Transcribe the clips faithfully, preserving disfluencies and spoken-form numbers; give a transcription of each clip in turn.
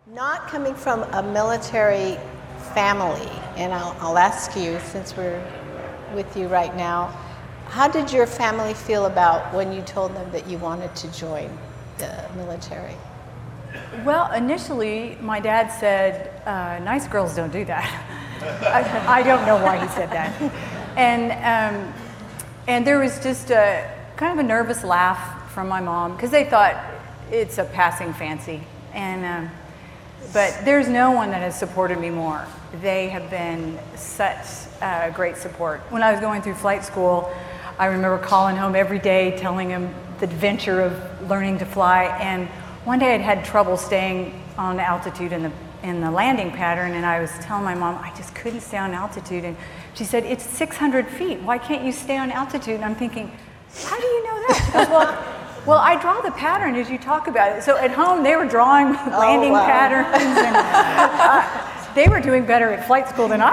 Not coming from a military family, and I'll, I'll ask you, since we're with you right now, how did your family feel about when you told them that you wanted to join the military? Well, initially, my dad said, uh, nice girls don't do that. I, I don't know why he said that. And, um, and there was just a kind of a nervous laugh from my mom, because they thought it's a passing fancy. And, um, but there's no one that has supported me more. They have been such uh, great support. When I was going through flight school, I remember calling home every day, telling him the adventure of learning to fly. And one day I'd had trouble staying on altitude in the in the landing pattern, and I was telling my mom I just couldn't stay on altitude. And she said, "It's six hundred feet. Why can't you stay on altitude?" And I'm thinking, how do you know that? She goes, well, well, I draw the pattern as you talk about it. So at home, they were drawing landing oh, wow. patterns, and uh, they were doing better at flight school than I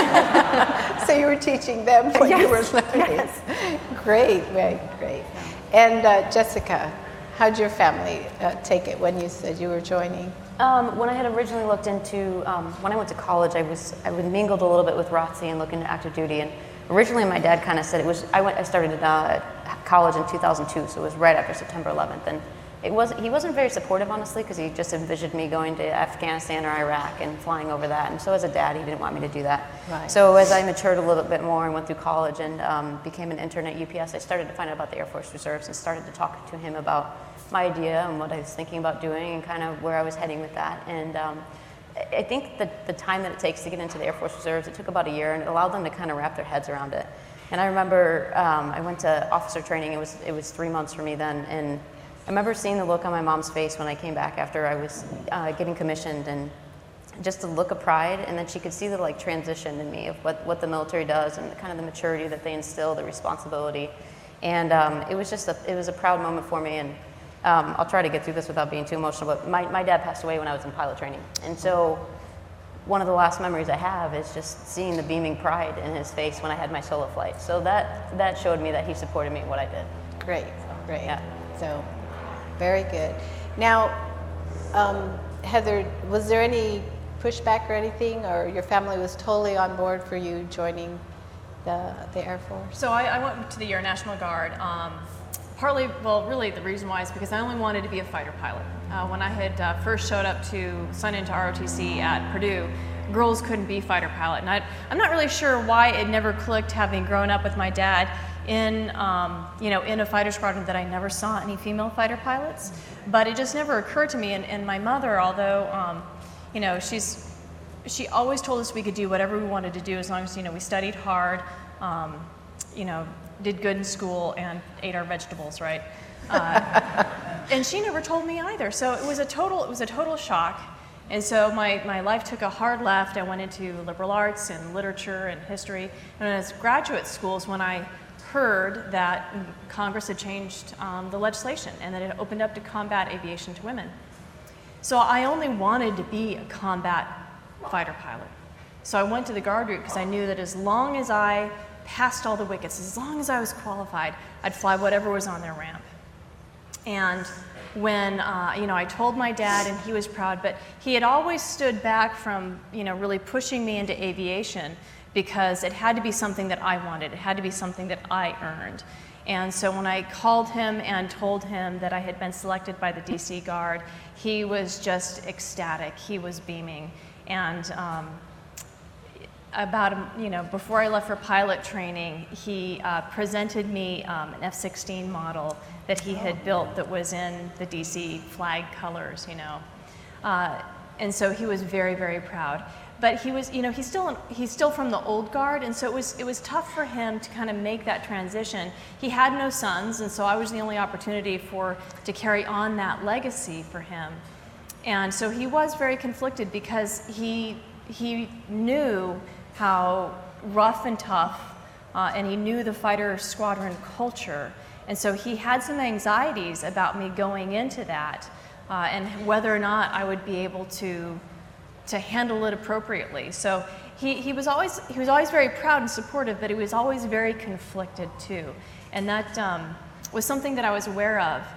was. So you were teaching them what yes, you were learning. Yes. Great, great, great. And uh, Jessica, how'd your family uh, take it when you said you were joining? Um, when I had originally looked into, um, when I went to college, I was I was mingled a little bit with R O T C and looked into active duty. And originally, my dad kind of said it was. I went. I started uh, college in two thousand two, so it was right after September eleventh. And it wasn't. He wasn't very supportive, honestly, because he just envisioned me going to Afghanistan or Iraq and flying over that. And so, as a dad, he didn't want me to do that. Right. So, as I matured a little bit more and went through college and um, became an intern at U P S, I started to find out about the Air Force Reserves and started to talk to him about my idea and what I was thinking about doing and kind of where I was heading with that. And um, I think that the time that it takes to get into the Air Force Reserves, it took about a year, and it allowed them to kind of wrap their heads around it. And I remember um, I went to officer training. It was it was three months for me then, and I remember seeing the look on my mom's face when I came back after I was uh, getting commissioned, and just the look of pride. And then she could see the like transition in me of what what the military does and the, kind of the maturity that they instill, the responsibility. And um, it was just a it was a proud moment for me. And Um, I'll try to get through this without being too emotional, but my, my dad passed away when I was in pilot training. And so one of the last memories I have is just seeing the beaming pride in his face when I had my solo flight. So that, that showed me that he supported me in what I did. Great, great. Yeah. So, very good. Now, um, Heather, was there any pushback or anything, or your family was totally on board for you joining the, the Air Force? So I, I went to the Air National Guard. Um, Partly, well, really the reason why is because I only wanted to be a fighter pilot. Uh, when I had uh, first showed up to sign into R O T C at Purdue, girls couldn't be fighter pilot. And I, I'm not really sure why it never clicked, having grown up with my dad in, um, you know, in a fighter squadron, that I never saw any female fighter pilots. But it just never occurred to me. And, and my mother, although, um, you know, she's, she always told us we could do whatever we wanted to do as long as, you know, we studied hard, um, you know, did good in school and ate our vegetables, right? Uh, and she never told me either. So it was a total, it was a total shock. And so my, my life took a hard left. I went into liberal arts and literature and history. And as graduate schools, when I heard that Congress had changed um, the legislation and that it opened up to combat aviation to women. So I only wanted to be a combat fighter pilot. So I went to the Guard route because I knew that as long as I passed all the wickets, as long as I was qualified, I'd fly whatever was on their ramp. And when, uh, you know, I told my dad, and he was proud, but he had always stood back from, you know, really pushing me into aviation because it had to be something that I wanted. It had to be something that I earned. And so when I called him and told him that I had been selected by the D C Guard, he was just ecstatic. He was beaming. And um, about, you know, before I left for pilot training, he uh, presented me um, an F sixteen model that he had built that was in the D C flag colors, you know. Uh, and so he was very, very proud. But he was, you know, he's still, he's still from the old guard, and so it was, it was tough for him to kind of make that transition. He had no sons, and so I was the only opportunity for, to carry on that legacy for him. And so he was very conflicted because he, he knew how rough and tough, uh, and he knew the fighter squadron culture. And so he had some anxieties about me going into that, uh, and whether or not I would be able to, to handle it appropriately. So he, he, was always, he was always very proud and supportive, but he was always very conflicted too. And that um, was something that I was aware of.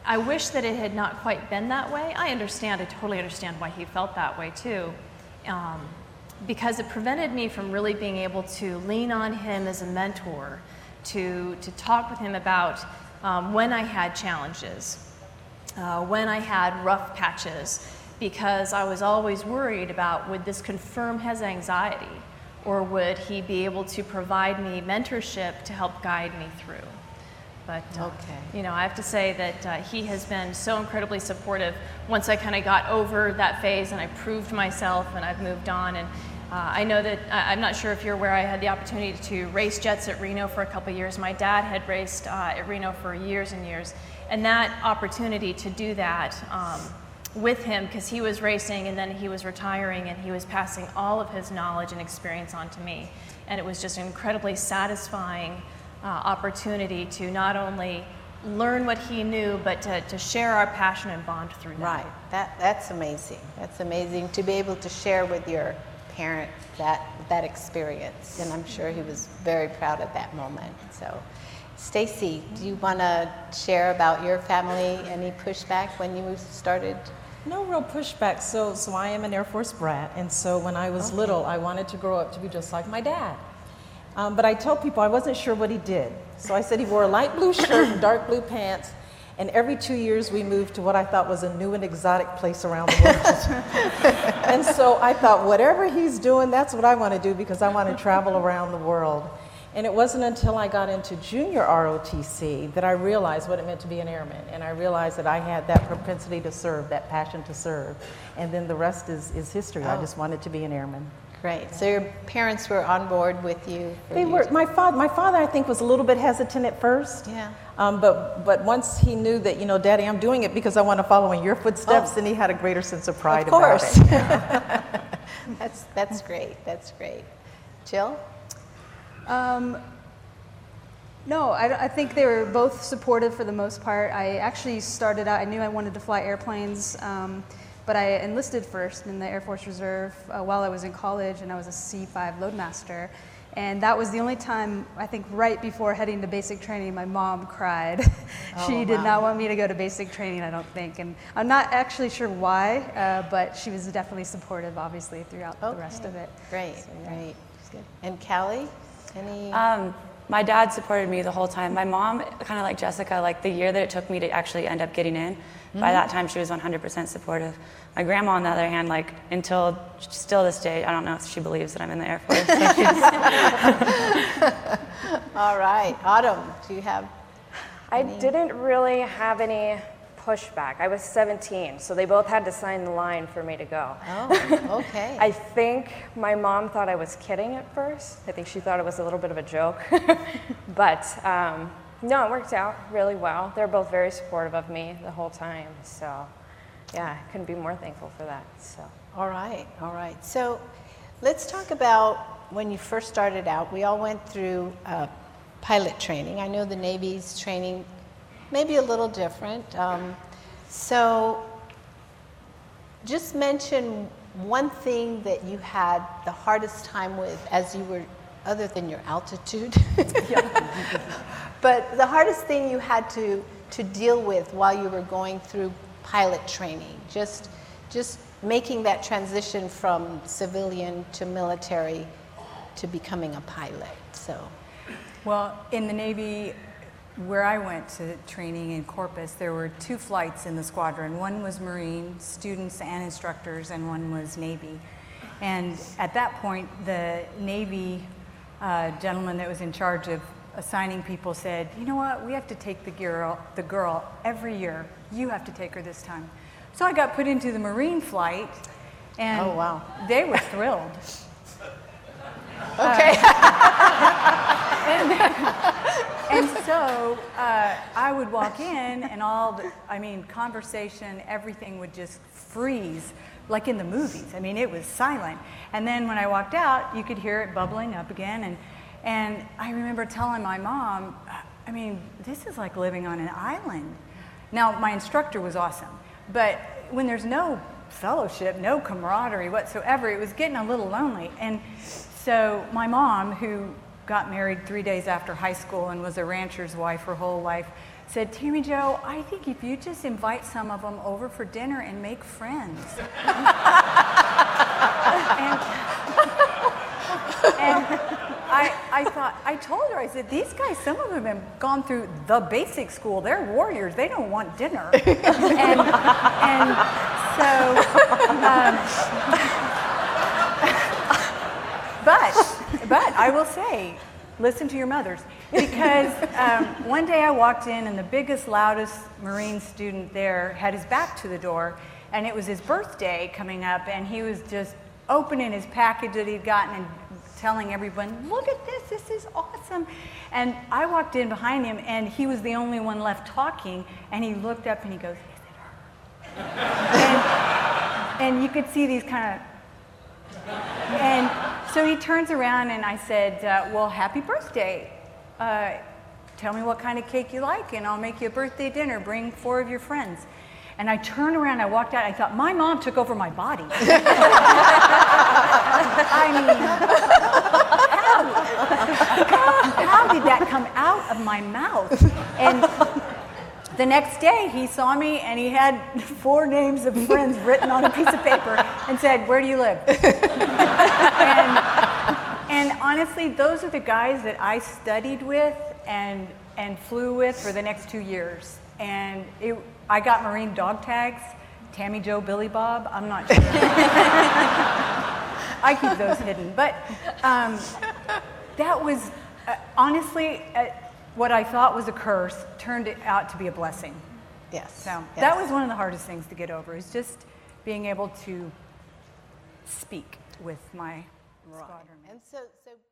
I wish that it had not quite been that way. I understand, I totally understand why he felt that way too, um, because it prevented me from really being able to lean on him as a mentor, to, to talk with him about um, when I had challenges, uh, when I had rough patches, because I was always worried about, would this confirm his anxiety, or would he be able to provide me mentorship to help guide me through? But, uh, Okay. you know, I have to say that uh, he has been so incredibly supportive once I kind of got over that phase and I proved myself and I've moved on. And uh, I know that, I- I'm not sure if you're aware, I had the opportunity to race jets at Reno for a couple of years. My dad had raced uh, at Reno for years and years. And that opportunity to do that um, with him, because he was racing and then he was retiring and he was passing all of his knowledge and experience on to me. And it was just an incredibly satisfying Uh, opportunity to not only learn what he knew, but to, to share our passion and bond through that. Right. That that's amazing. That's amazing to be able to share with your parent that that experience, and I'm sure he was very proud at that moment. So, Stacy, do you want to share about your family? Any pushback when you started? No real pushback. So, so I am an Air Force brat, and so when I was Okay. little, I wanted to grow up to be just like my dad. Um, but I told people I wasn't sure what he did. So I said he wore a light blue shirt and dark blue pants, and every two years we moved to what I thought was a new and exotic place around the world. And so I thought, whatever he's doing, that's what I want to do, because I want to travel around the world. And it wasn't until I got into junior R O T C that I realized what it meant to be an airman. And I realized that I had that propensity to serve, that passion to serve. And then the rest is, is history. I Oh. just wanted to be an airman. Great. So your parents were on board with you? for They you were. to- My father, my father, I think, was a little bit hesitant at first. Yeah. Um, but but once he knew that, you know, Daddy, I'm doing it because I want to follow in your footsteps, Oh. then he had a greater sense of pride Of course. about it. that's that's great. That's great. Jill? Um, no, I, don't- I think they were both supportive for the most part. I actually started out, I knew I wanted to fly airplanes, um, but I enlisted first in the Air Force Reserve uh, while I was in college, and I was a C five loadmaster. And that was the only time, I think right before heading to basic training, my mom cried. She Oh, did wow. not want me to go to basic training, I don't think. And I'm not actually sure why, uh, but she was definitely supportive, obviously, throughout the rest Okay. of it. Great, So, yeah. great. And Callie? Any? Um, my dad supported me the whole time. My mom, kind of like Jessica, like the year that it took me to actually end up getting in, by that time she was one hundred percent supportive. My grandma, on the other hand, like until still this day, I don't know if she believes that I'm in the Air Force. So she's- All right. Autumn, do you have? I Any- didn't really have any pushback. I was seventeen, so they both had to sign the line for me to go. Oh, okay. I think my mom thought I was kidding at first. I think she thought it was a little bit of a joke. But um, no, it worked out really well. They're both very supportive of me the whole time. So yeah, I couldn't be more thankful for that. So. All right, all right. So let's talk about when you first started out. We all went through uh, pilot training. I know the Navy's training maybe a little different. Um, so just mention one thing that you had the hardest time with as you were, other than your altitude, but the hardest thing you had to, to deal with while you were going through pilot training, just, just making that transition from civilian to military to becoming a pilot. So, Well, in the Navy, where I went to training in Corpus, there were two flights in the squadron. One was Marine students and instructors, and one was Navy. And at that point, the Navy uh, gentleman that was in charge of assigning people said, you know what, we have to take the girl, the girl every year. You have to take her this time. So I got put into the Marine flight, and Oh, wow. they were thrilled. okay. And so uh, I would walk in, and all the, I mean, conversation, everything would just freeze, like in the movies. I mean, it was silent. And then when I walked out, you could hear it bubbling up again. And, and I remember telling my mom, I mean, this is like living on an island. Now, my instructor was awesome, but when there's no fellowship, no camaraderie whatsoever, it was getting a little lonely. And so my mom, who got married three days after high school and was a rancher's wife her whole life, said, Tammy Jo, I think if you just invite some of them over for dinner and make friends. and, and I, I thought, I told her, I said, these guys, some of them have gone through the basic school. They're warriors. They don't want dinner. and, and so, um, but, but I will say, listen to your mothers. Because um, one day I walked in and the biggest, loudest Marine student there had his back to the door, and it was his birthday coming up, and he was just opening his package that he'd gotten and telling everyone, look at this, this is awesome. And I walked in behind him, and he was the only one left talking, and he looked up and he goes, is it her? and, and you could see these kind of, and so he turns around and I said, uh, well, happy birthday. Uh, tell me what kind of cake you like and I'll make you a birthday dinner. Bring four of your friends. And I turned around, I walked out, I thought, my mom took over my body. I mean, how, how did that come out of my mouth? And the next day he saw me and he had four names of friends written on a piece of paper and said, where do you live? and, and honestly, those are the guys that I studied with and, and flew with for the next two years. And it, I got Marine dog tags, Tammy Jo, Billy Bob, I'm not sure. I keep those hidden. But um, that was, uh, honestly, uh, what I thought was a curse turned out to be a blessing. Yes. So yes. that was one of the hardest things to get over, is just being able to speak with my squadron. And so, so